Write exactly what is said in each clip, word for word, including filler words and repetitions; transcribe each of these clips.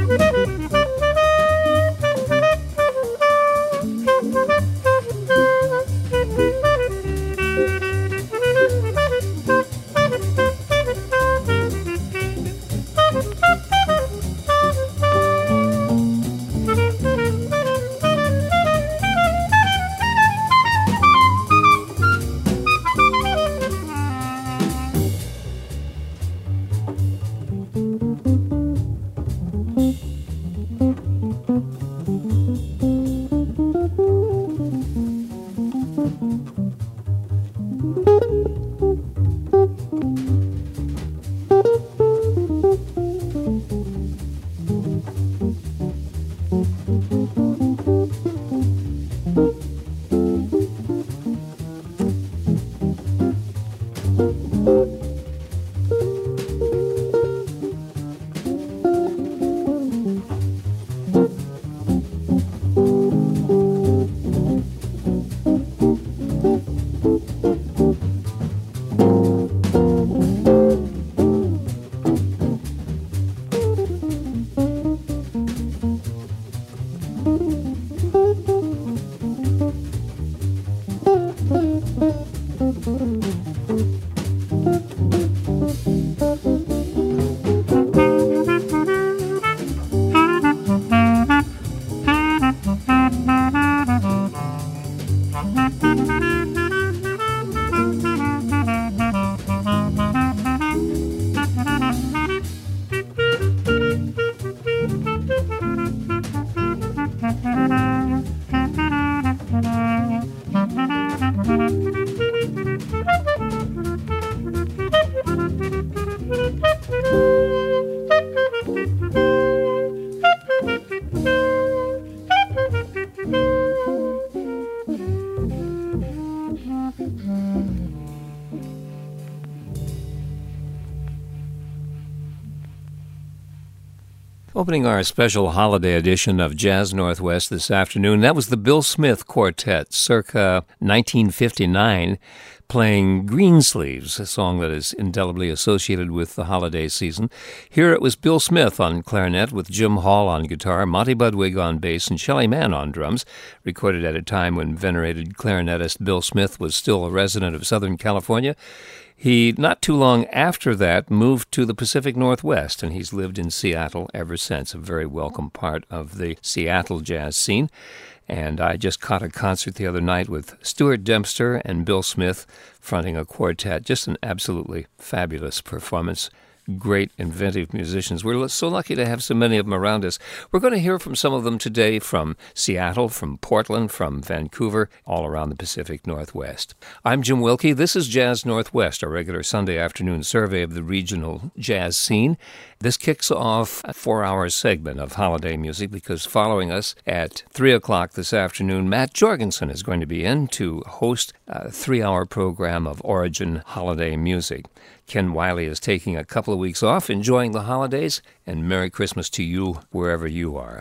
Opening our special holiday edition of Jazz Northwest this afternoon, that was the Bill Smith Quartet, circa nineteen fifty-nine, playing Greensleeves, a song that is indelibly associated with the holiday season. Here it was Bill Smith on clarinet with Jim Hall on guitar, Monty Budwig on bass, and Shelly Manne on drums, recorded at a time when venerated clarinetist Bill Smith was still a resident of Southern California. He, not too long after that, moved to the Pacific Northwest, and he's lived in Seattle ever since, a very welcome part of the Seattle jazz scene. And I just caught a concert the other night with Stuart Dempster and Bill Smith fronting a quartet. Just an absolutely fabulous performance. Great, inventive musicians. We're so lucky to have so many of them around us. We're going to hear from some of them today from Seattle, from Portland, from Vancouver, all around the Pacific Northwest. I'm Jim Wilkie. This is Jazz Northwest, our regular Sunday afternoon survey of the regional jazz scene. This kicks off a four-hour segment of holiday music because following us at three o'clock this afternoon, Matt Jorgensen is going to be in to host a three-hour program of Origin holiday music. Ken Wiley is taking a couple of weeks off, enjoying the holidays, and Merry Christmas to you wherever you are.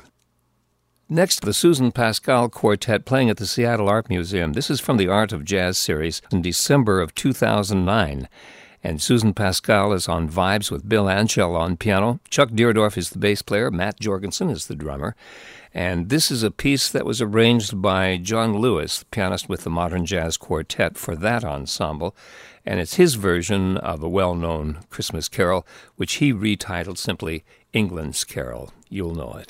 Next, the Susan Pascal Quartet playing at the Seattle Art Museum. This is from the Art of Jazz series in December of two thousand nine. And Susan Pascal is on vibes with Bill Anschel on piano. Chuck Deerdorf is the bass player. Matt Jorgensen is the drummer. And this is a piece that was arranged by John Lewis, the pianist with the Modern Jazz Quartet, for that ensemble. And it's his version of a well-known Christmas carol, which he retitled simply England's Carol. You'll know it.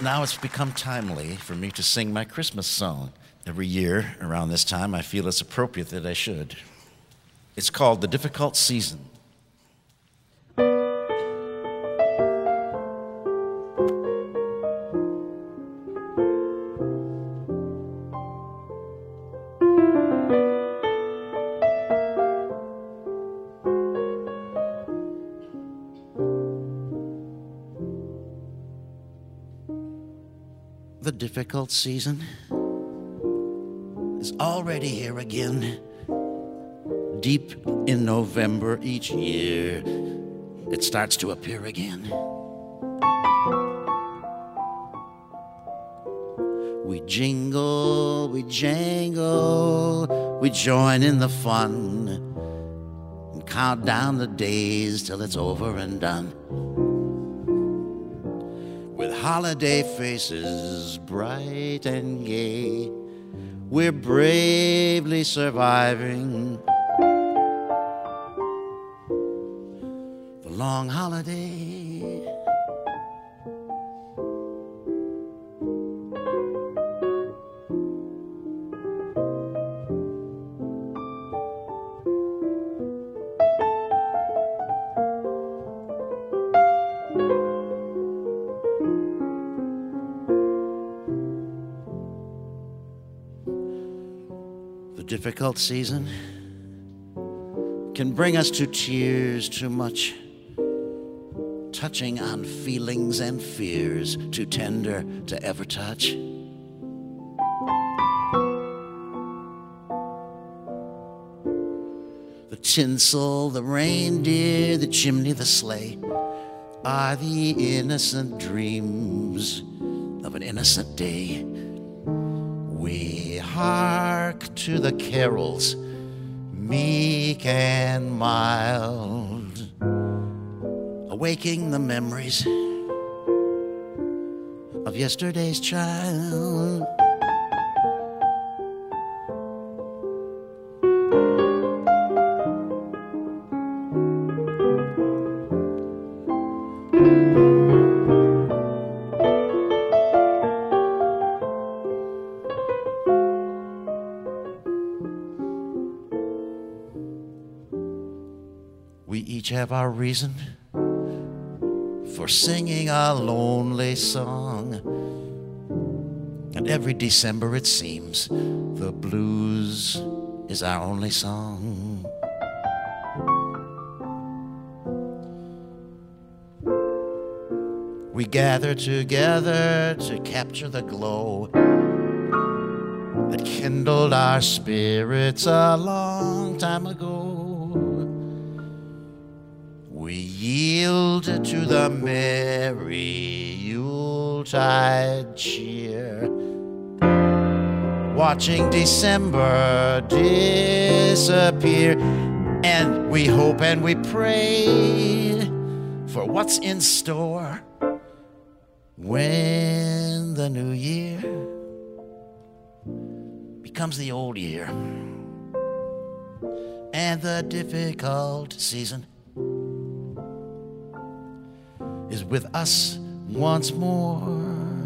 now it's become timely for me to sing my Christmas song. Every year around this time, I feel it's appropriate that I should. It's called The Difficult Season. The difficult season is already here again. Deep in November each year, it starts to appear again. We jingle, we jangle, we join in the fun and count down the days till it's over and done. With holiday faces bright and gay, we're bravely surviving the long holiday. Difficult season can bring us to tears too much, touching on feelings and fears too tender to ever touch. The tinsel, the reindeer, the chimney, the sleigh are the innocent dreams of an innocent day. We hark to the carols, meek and mild, awaking the memories of yesterday's child. We each have our reason for singing a lonely song. And every December it seems the blues is our only song. We gather together to capture the glow that kindled our spirits a long time ago. We yield to the merry Yuletide cheer, watching December disappear. And we hope and we pray for what's in store when the new year becomes the old year and the difficult season is with us once more.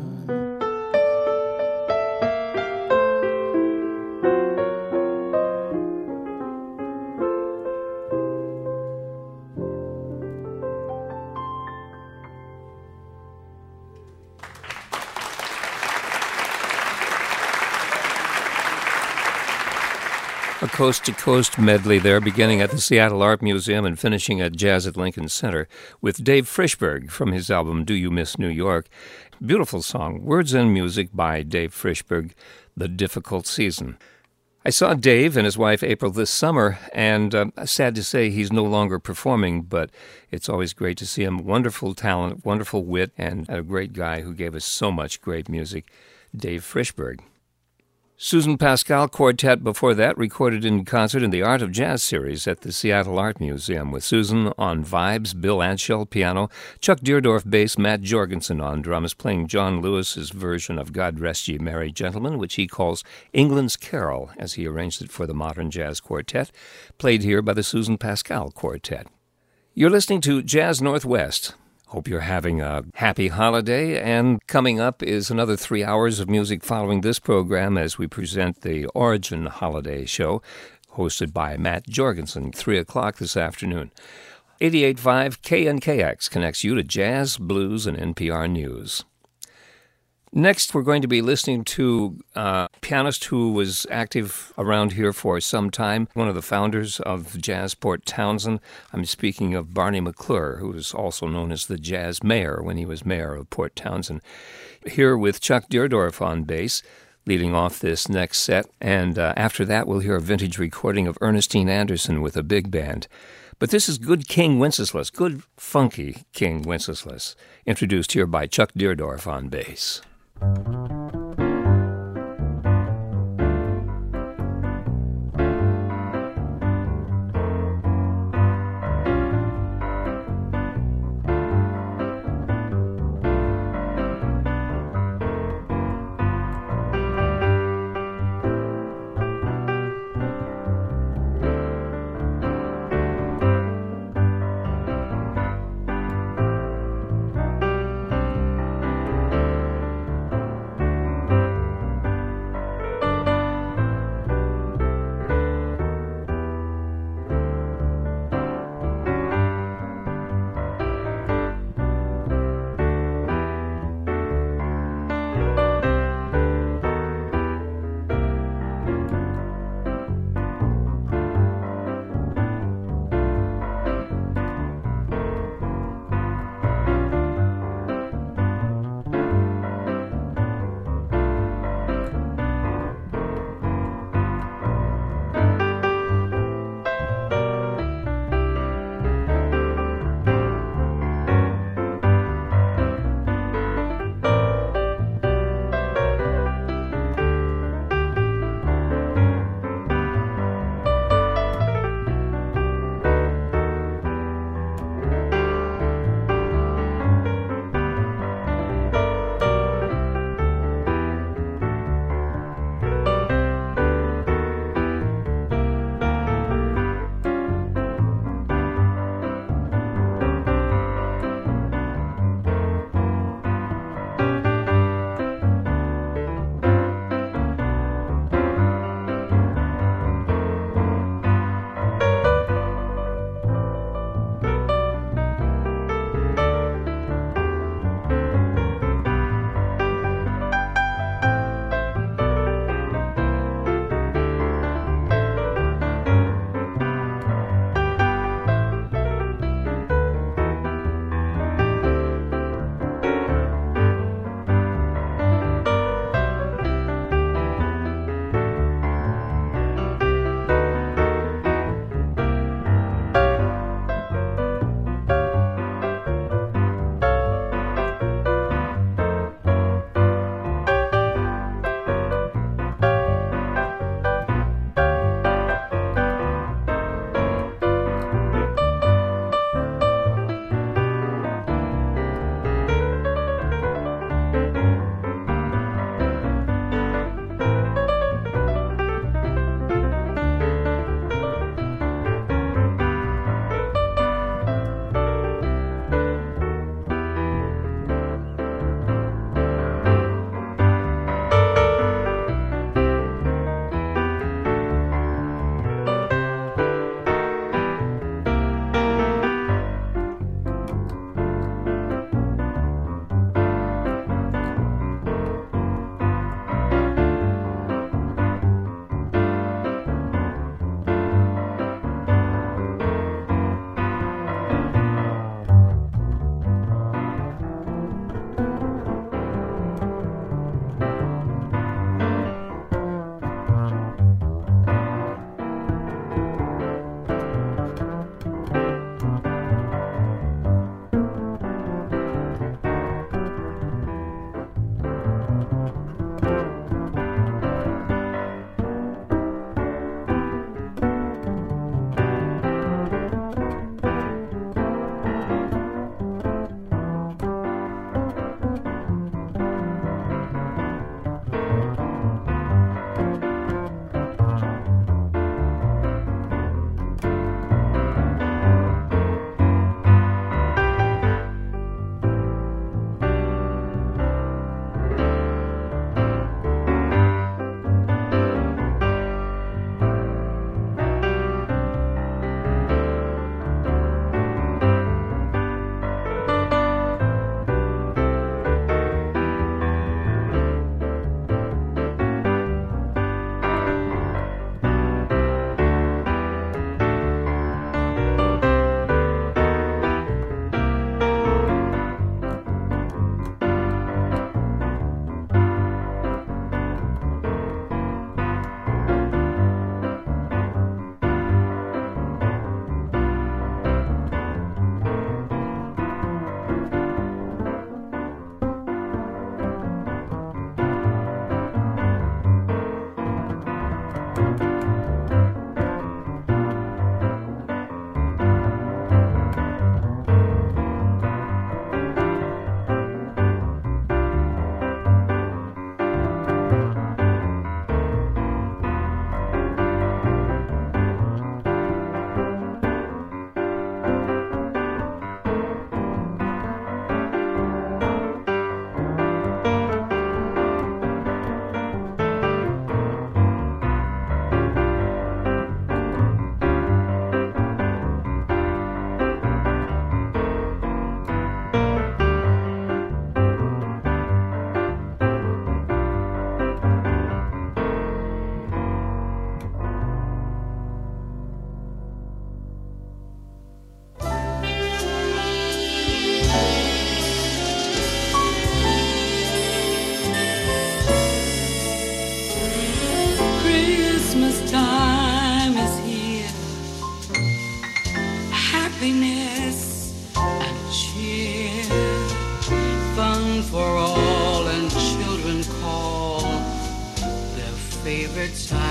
A coast-to-coast medley there, beginning at the Seattle Art Museum and finishing at Jazz at Lincoln Center, with Dave Frishberg from his album Do You Miss New York? Beautiful song, words and music by Dave Frishberg, The Difficult Season. I saw Dave and his wife April this summer, and uh, sad to say he's no longer performing, but it's always great to see him. Wonderful talent, wonderful wit, and a great guy who gave us so much great music, Dave Frishberg. Susan Pascal Quartet before that, recorded in concert in the Art of Jazz series at the Seattle Art Museum, with Susan on vibes, Bill Anshell piano, Chuck Deerdorf bass, Matt Jorgensen on drums, playing John Lewis's version of God Rest Ye Merry Gentlemen, which he calls England's Carol, as he arranged it for the Modern Jazz Quartet, played here by the Susan Pascal Quartet. You're listening to Jazz Northwest, Hope you're having a happy holiday, and coming up is another three hours of music following this program as we present the Origin Holiday Show, hosted by Matt Jorgensen, three o'clock this afternoon. eighty-eight point five K N K X connects you to jazz, blues, and N P R News. Next, we're going to be listening to a pianist who was active around here for some time, one of the founders of Jazz Port Townsend. I'm speaking of Barney McClure, who was also known as the Jazz Mayor when he was mayor of Port Townsend. Here with Chuck Deerdorf on bass, leading off this next set. And uh, after that, we'll hear a vintage recording of Ernestine Anderson with a big band. But this is good King Wenceslas, good funky King Wenceslas, introduced here by Chuck Deerdorf on bass.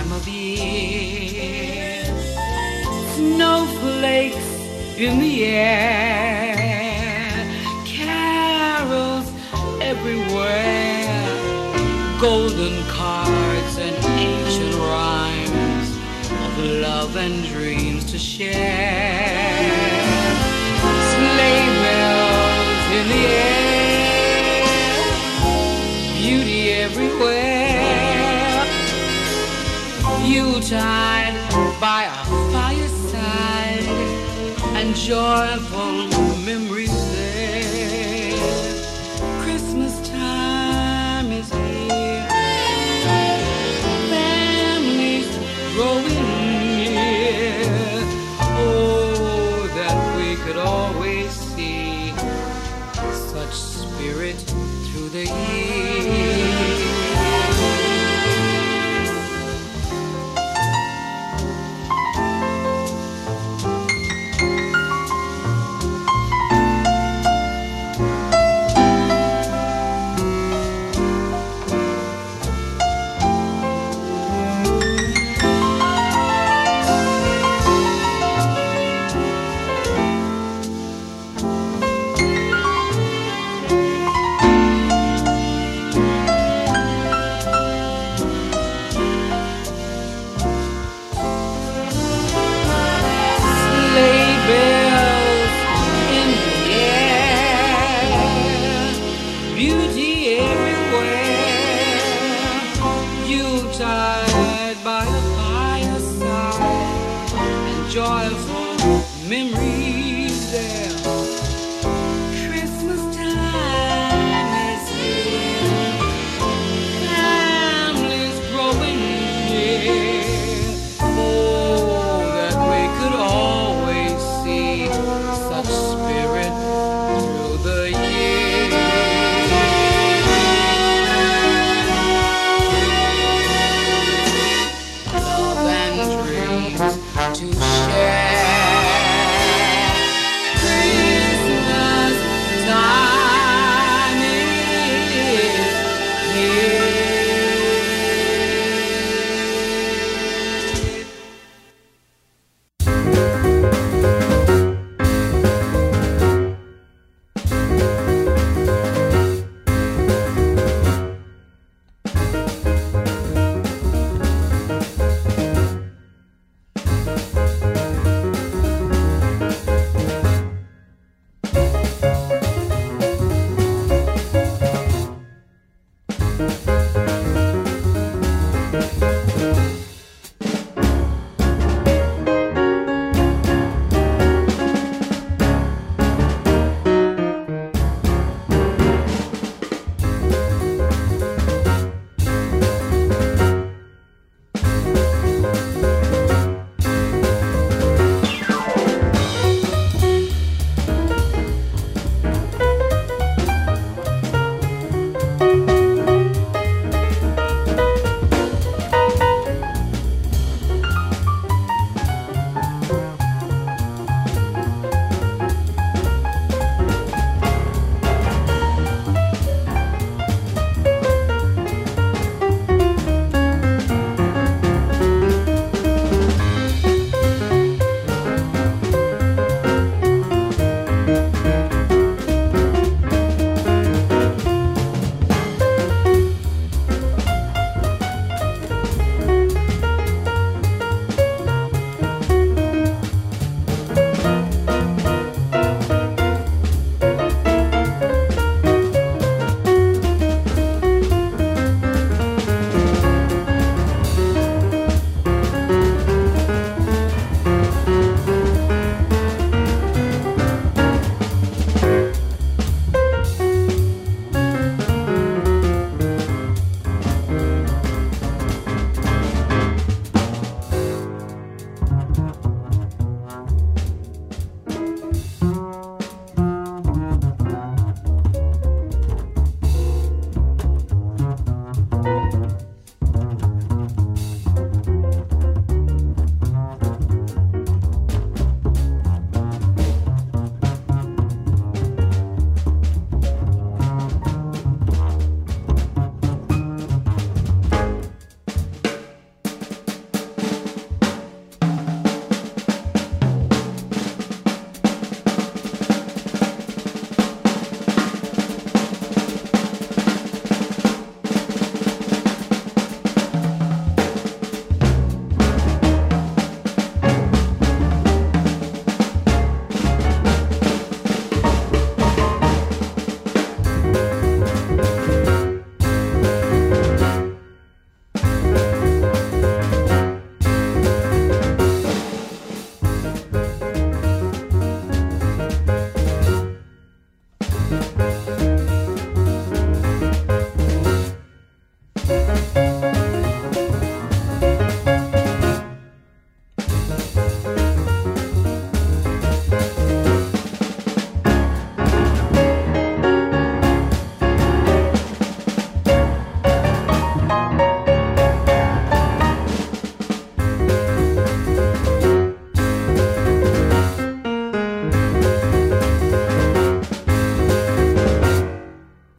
time of year. Snowflakes in the air, carols everywhere, golden cards and ancient rhymes of love and dreams to share. Sleigh bells in the air, beauty everywhere, Yuletide by our fireside, and joyful memories there. Christmas time is here, families growing near. Oh, that we could always see such spirit through the year.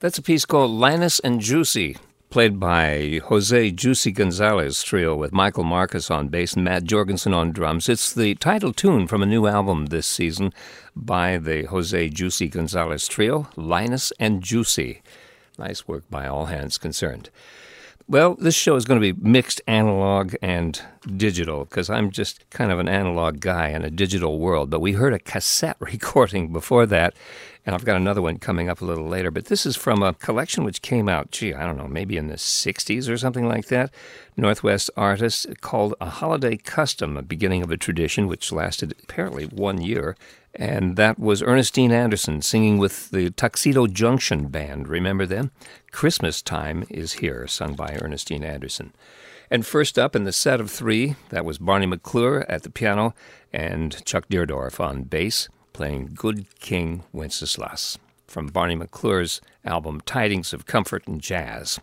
That's a piece called Linus and Juicy, played by Jose Juicy Gonzalez Trio with Michael Marcus on bass and Matt Jorgensen on drums. It's the title tune from a new album this season by the Jose Juicy Gonzalez Trio, Linus and Juicy. Nice work by all hands concerned. Well, this show is going to be mixed analog and digital because I'm just kind of an analog guy in a digital world. But we heard a cassette recording before that, and I've got another one coming up a little later. But this is from a collection which came out, gee, I don't know, maybe in the sixties or something like that. Northwest artist called A Holiday Custom, a beginning of a tradition which lasted apparently one year. And that was Ernestine Anderson singing with the Tuxedo Junction Band. Remember them? Christmas Time is Here, sung by Ernestine Anderson. And first up in the set of three, that was Barney McClure at the piano and Chuck Deerdorf on bass, playing Good King Wenceslas from Barney McClure's album Tidings of Comfort and Jazz.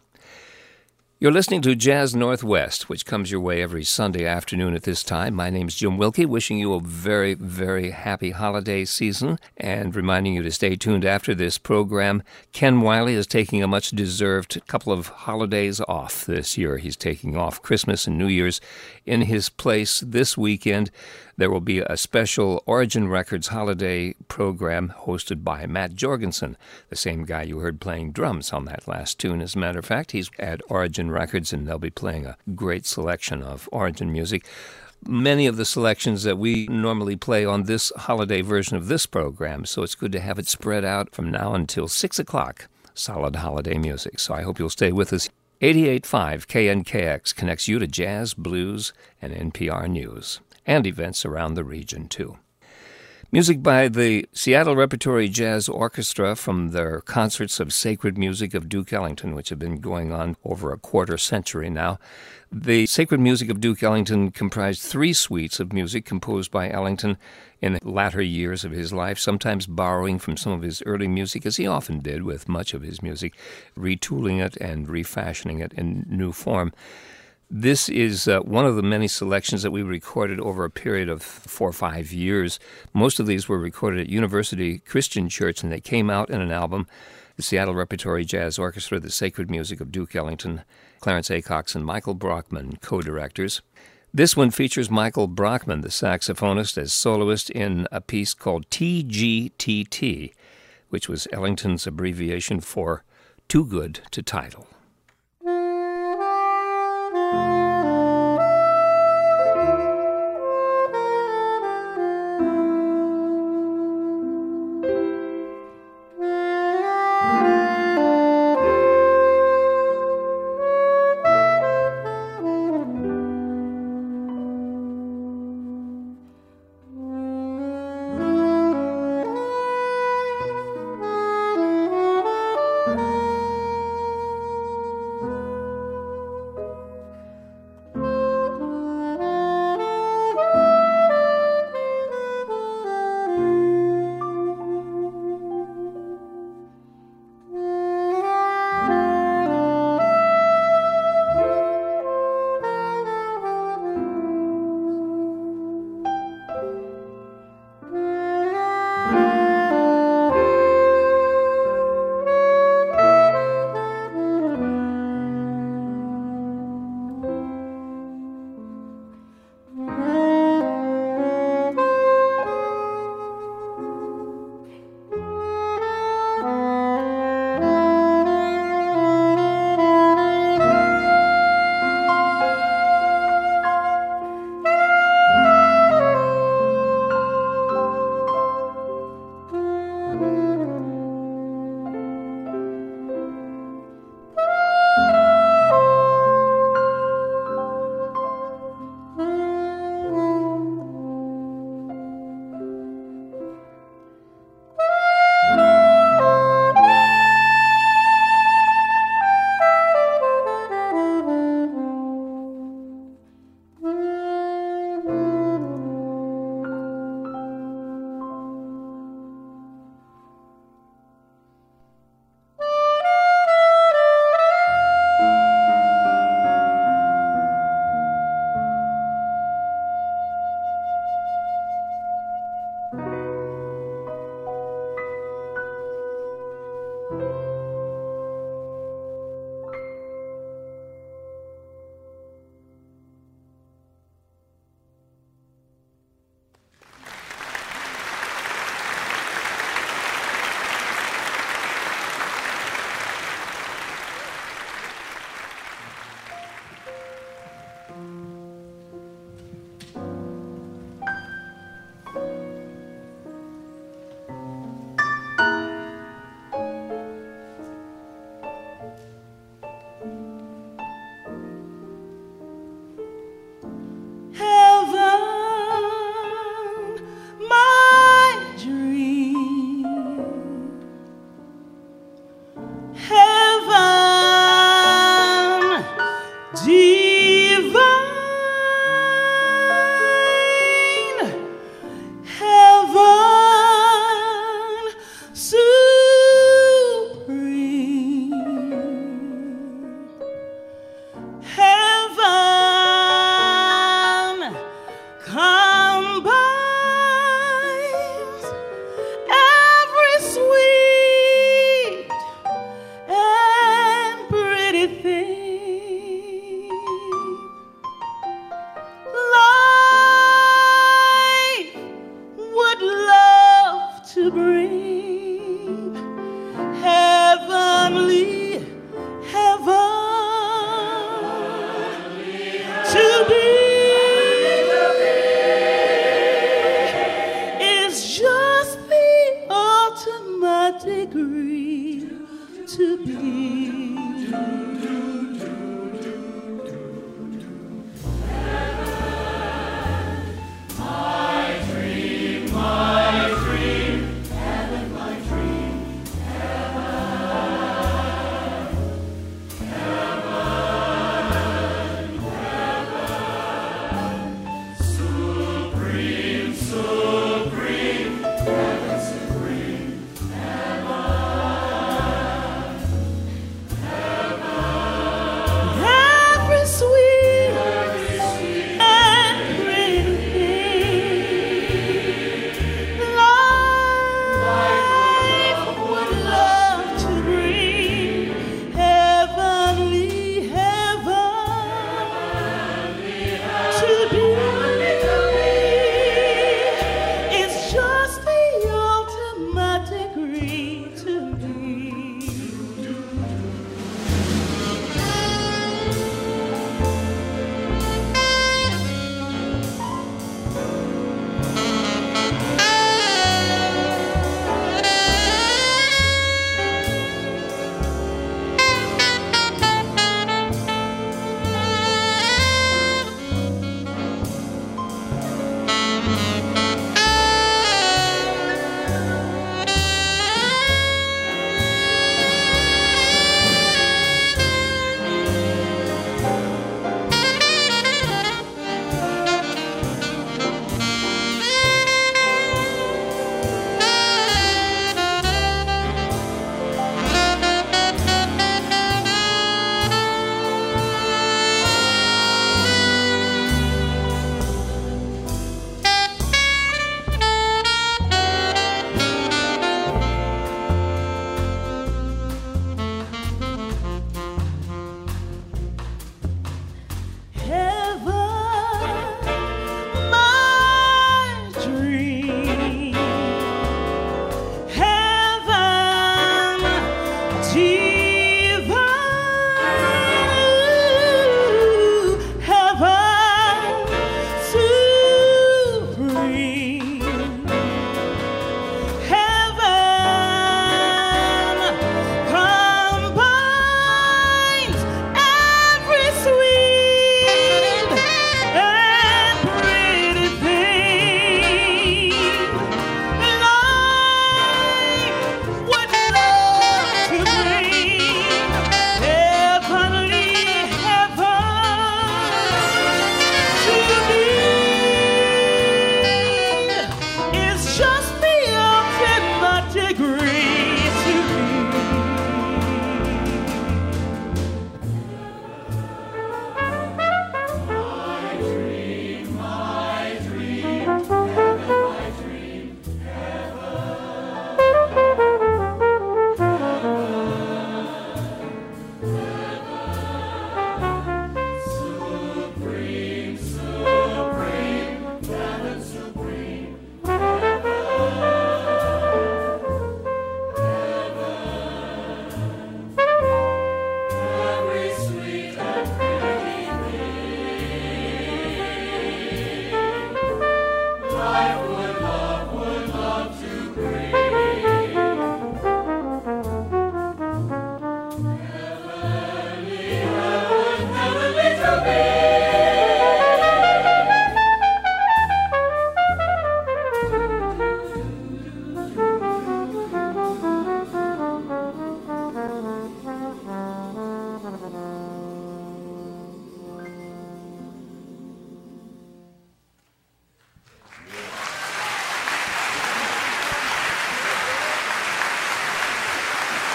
You're listening to Jazz Northwest, which comes your way every Sunday afternoon at this time. My name's Jim Wilkie, wishing you a very, very happy holiday season and reminding you to stay tuned after this program. Ken Wiley is taking a much-deserved couple of holidays off this year. He's taking off Christmas and New Year's. In his place this weekend, there will be a special Origin Records holiday program hosted by Matt Jorgensen, the same guy you heard playing drums on that last tune. As a matter of fact, he's at Origin Records, and they'll be playing a great selection of Origin music. Many of the selections that we normally play on this holiday version of this program, so it's good to have it spread out from now until six o'clock, solid holiday music. So I hope you'll stay with us. eighty-eight point five K N K X connects you to jazz, blues, and N P R News, and events around the region, too. Music by the Seattle Repertory Jazz Orchestra from their Concerts of Sacred Music of Duke Ellington, which have been going on over a quarter century now. The Sacred Music of Duke Ellington comprised three suites of music composed by Ellington in the latter years of his life, sometimes borrowing from some of his early music, as he often did with much of his music, retooling it and refashioning it in new form. This is uh, one of the many selections that we recorded over a period of four or five years. Most of these were recorded at University Christian Church, and they came out in an album. The Seattle Repertory Jazz Orchestra, The Sacred Music of Duke Ellington, Clarence Acox and Michael Brockman, co-directors. This one features Michael Brockman, the saxophonist, as soloist in a piece called T G T T, which was Ellington's abbreviation for Too Good to Title.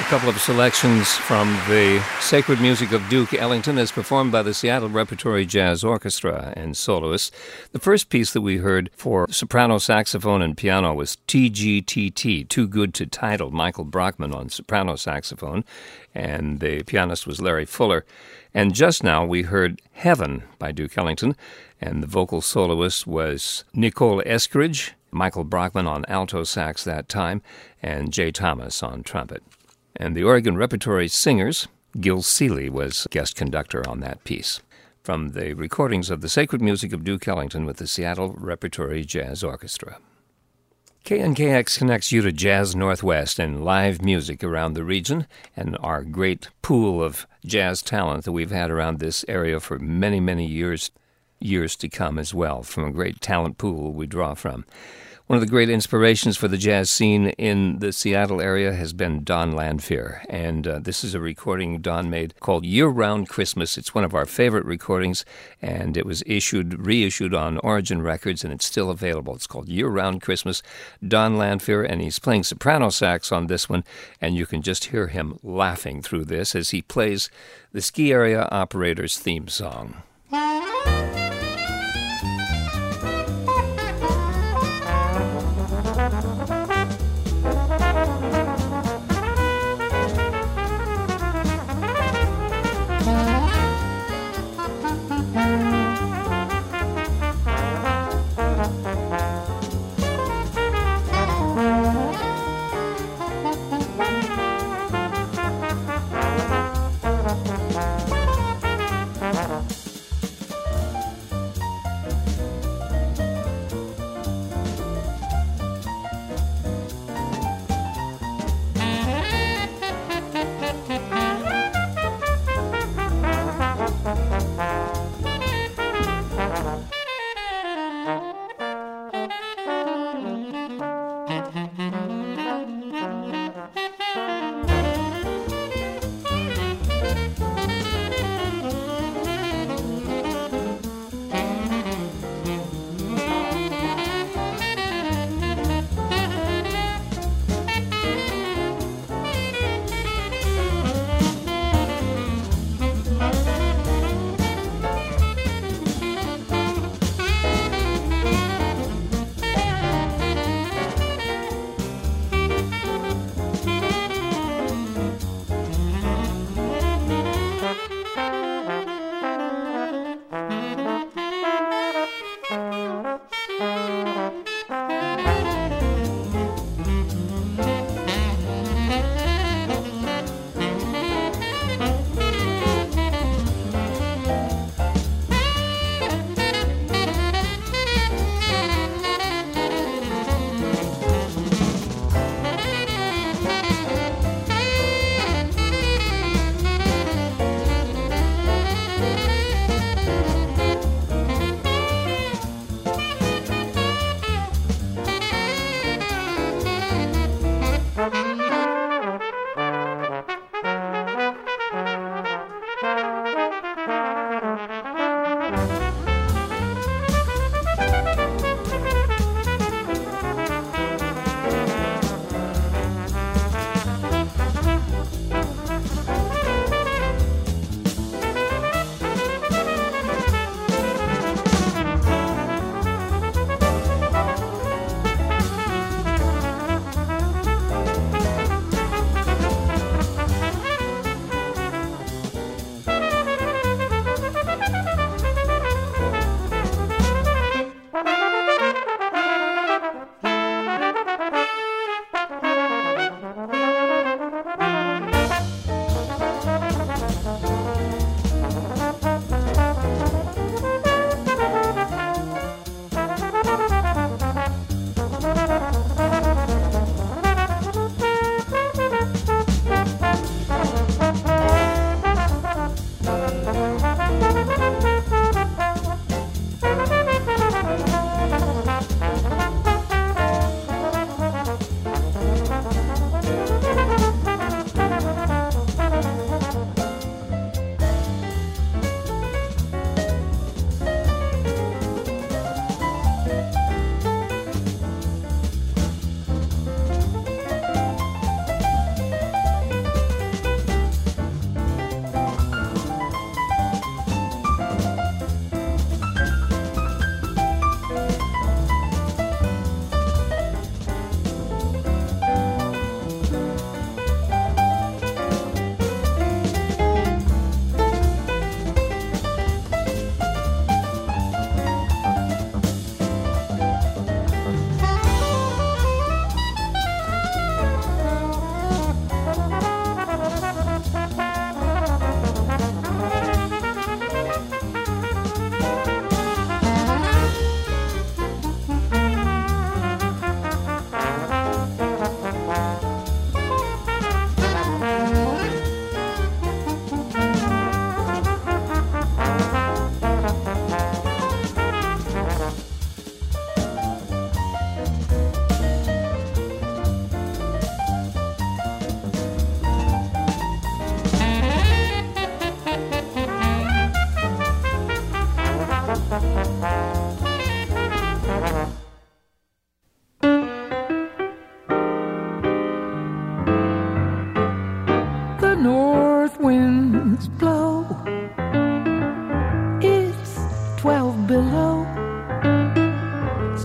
couple of selections from the sacred music of Duke Ellington as performed by the Seattle Repertory Jazz Orchestra and soloists. The first piece that we heard for soprano, saxophone, and piano was T G T T, Too Good to Title, Michael Brockman on soprano saxophone, and the pianist was Larry Fuller. And just now we heard Heaven by Duke Ellington, and the vocal soloist was Nicole Eskridge, Michael Brockman on alto sax that time, and Jay Thomas on trumpet. And the Oregon Repertory Singers, Gil Seeley was guest conductor on that piece. From the recordings of the sacred music of Duke Ellington with the Seattle Repertory Jazz Orchestra. K N K X connects you to Jazz Northwest and live music around the region and our great pool of jazz talent that we've had around this area for many, many years, years to come as well, from a great talent pool we draw from. One of the great inspirations for the jazz scene in the Seattle area has been Don Landfear, and uh, this is a recording Don made called Year-Round Christmas. It's one of our favorite recordings, and it was issued, reissued on Origin Records, and it's still available. It's called Year-Round Christmas, Don Landfear, and he's playing soprano sax on this one, and you can just hear him laughing through this as he plays the Ski Area Operators theme song.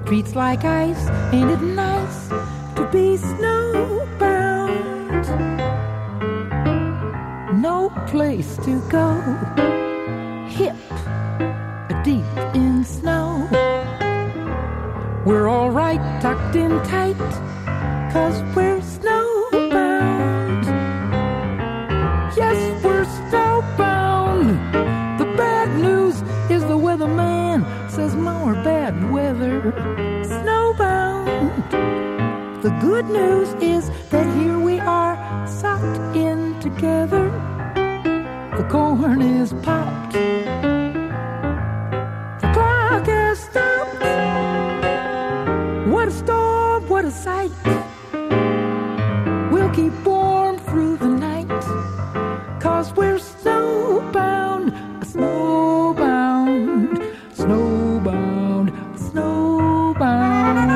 streets like ice. Ain't it nice to be snowbound? No place to go, hip, deep in snow. We're all right, tucked in tight, 'cause we're snowbound. Yes, we're snowbound. The bad news is the weatherman says more bad weather. Snowbound. The good news is that here we are, socked in together. The corn is popped. The clock has stopped. What a storm, what a sight. We'll keep warm through the night, 'cause we're snowbound, snowbound, snowbound, snowbound.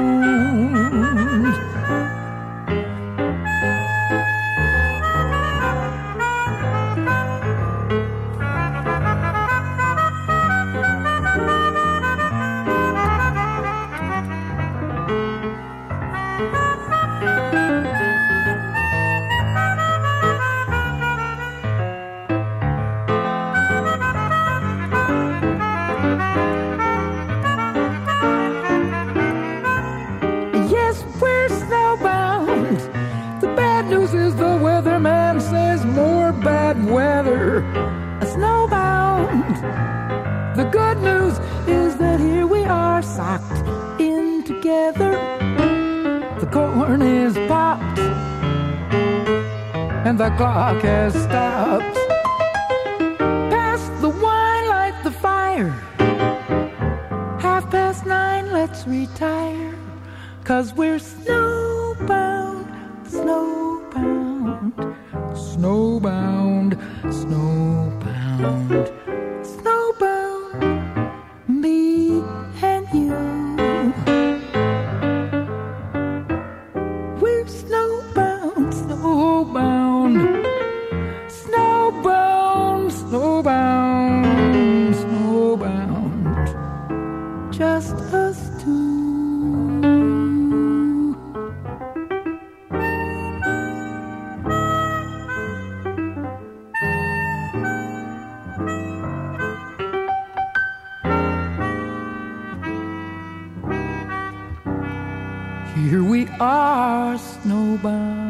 Weather, a snowbound. The good news is that here we are, socked in together. The corn is popped and the clock has stopped. Pass the wine, light the fire. Half past nine, let's retire, 'cause we're snowbound, snowbound, snowbound, snowbound, snowbound, me and you. We're snowbound, snowbound, snowbound, snowbound, snowbound, just us two. Here we are, snowbound.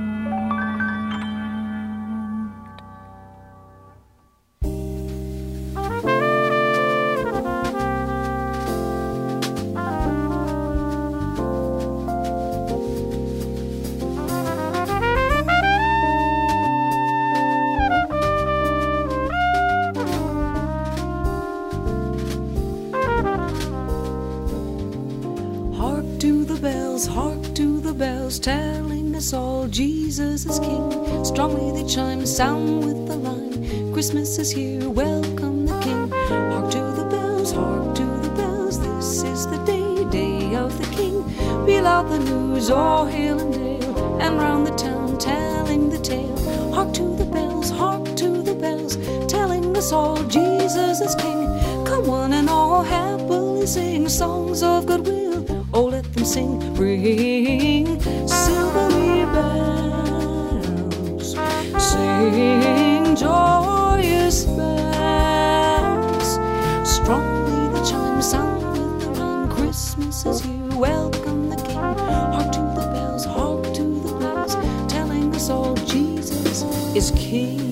Hark to the bells, telling us all Jesus is King. Strongly they chime, sound with the rhyme. Christmas is here, welcome the King. Hark to the bells, hark to the bells. This is the day, day of the King. Peal out the news, all hail and dale, and round the town telling the tale. Hark to the bells, hark to the bells, telling us all Jesus is King. Come one and all happily sing songs of goodwill. Oh, let them sing, ring silvery bells, sing joyous bells. Strongly the chimes sound with the rhyme. Christmas is here, welcome the King. Hark to the bells, hark to the bells, telling us all Jesus is King.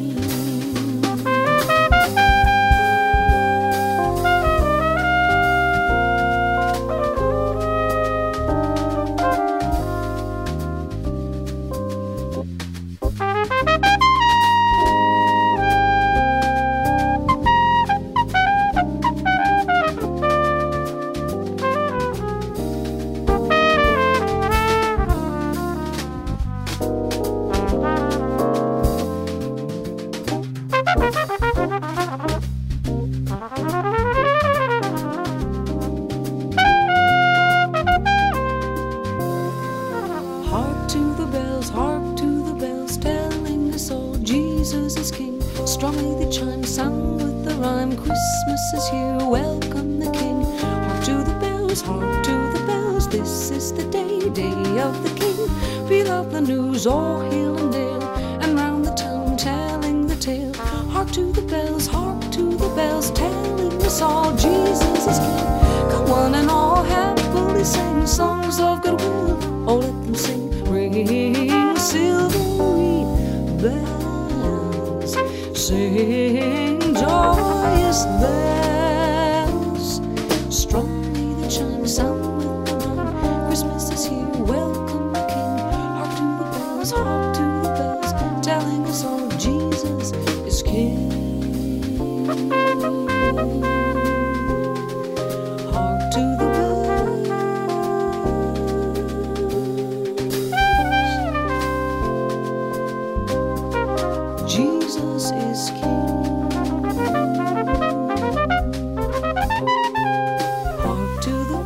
Strongly the chimes sound with the rhyme. Christmas is here, welcome the King. Hark to the bells, hark to this is the day, day of the King. Feel out the news, all hill and dale, and round the town telling the tale. Hark to the bells, hark to the bells, telling us all Jesus is King. Come one and all, happily sing songs of goodwill. Oh, let them sing, ring silvery bells, sing joyous bells. Strongly the chimes sound with the rhyme. Christmas is here, welcome the King. Hark to the bells, hark to the bells, telling us all Jesus is King. Hark to the bells, Jesus is King. Hark to the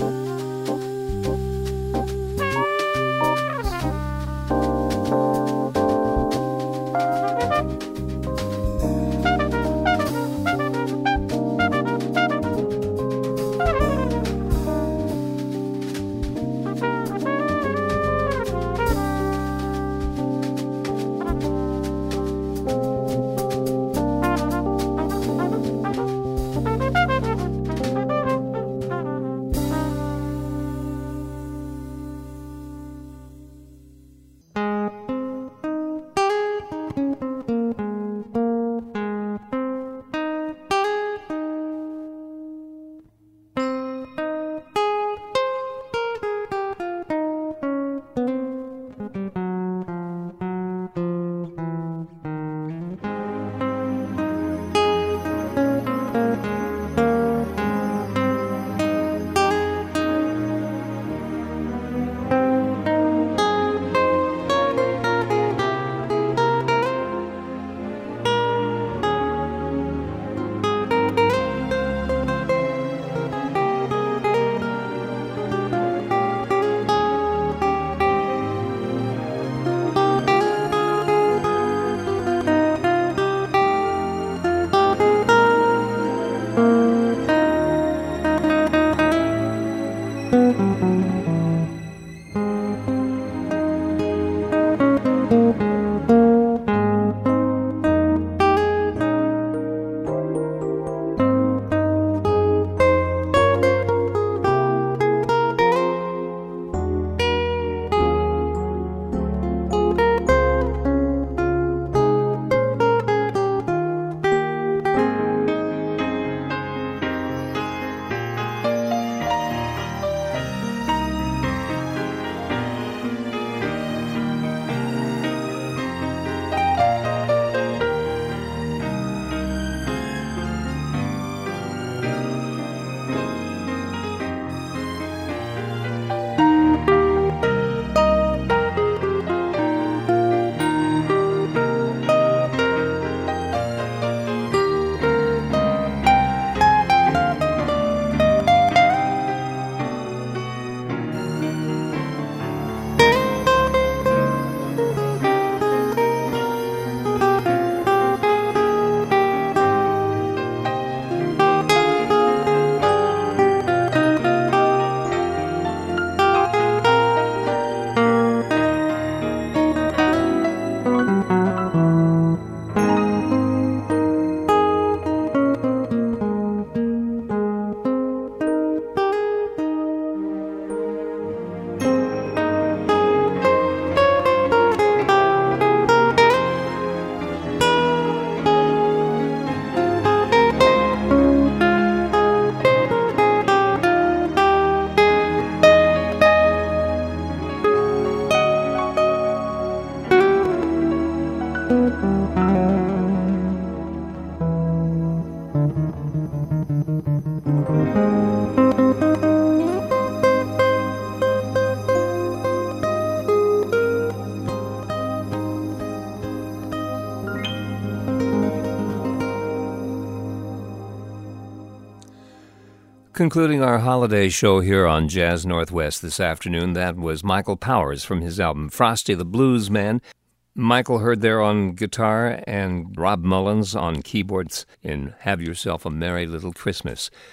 Concluding our holiday show here on Jazz Northwest this afternoon, that was Michael Powers from his album Frosty the Blues Man. Michael heard there on guitar and Rob Mullins on keyboards in Have Yourself a Merry Little Christmas.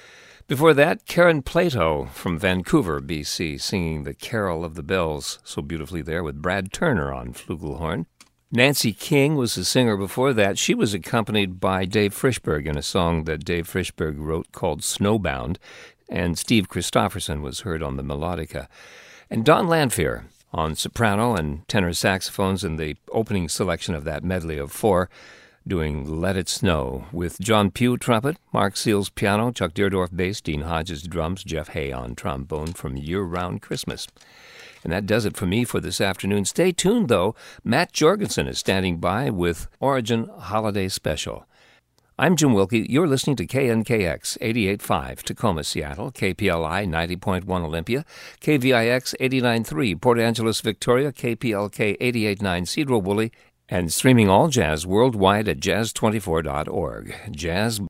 Before that, Karen Plato from Vancouver, B C, singing the Carol of the Bells so beautifully there with Brad Turner on flugelhorn. Nancy King was the singer before that. She was accompanied by Dave Frischberg in a song that Dave Frischberg wrote called Snowbound, and Steve Christofferson was heard on the melodica. And Don Lanphier on soprano and tenor saxophones in the opening selection of that medley of four, doing Let It Snow, with John Pugh trumpet, Mark Seals piano, Chuck Deerdorf bass, Dean Hodges drums, Jeff Hay on trombone from Year-Round Christmas. And that does it for me for this afternoon. Stay tuned, though. Matt Jorgensen is standing by with Origin Holiday Special. I'm Jim Wilkie. You're listening to K N K X eighty-eight point five Tacoma, Seattle, K P L I ninety point one Olympia, K V I X eighty-nine point three Port Angeles, Victoria, K P L K eighty-eight point nine Cedro Woolley, and streaming all jazz worldwide at jazz twenty-four dot org. Jazz